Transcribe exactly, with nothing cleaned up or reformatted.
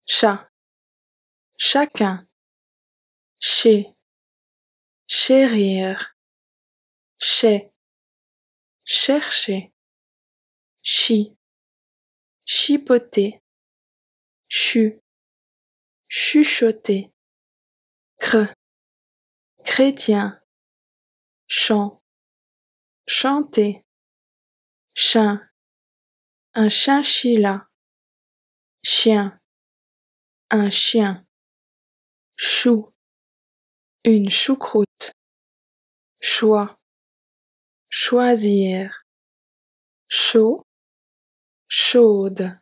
chat, chacun, chez, chérir, chez, chercher, chi, chipoter, chu, chuchoter, cre, chrétien, chant, chanter, chien, un chinchilla, chien, un chien, chou, une choucroute, choix, choisir, chaud, chaude.